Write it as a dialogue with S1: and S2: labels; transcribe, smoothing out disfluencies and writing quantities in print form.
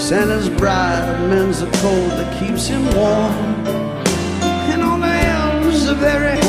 S1: Santa's bride mends the coat that keeps him warm, and all the elves are very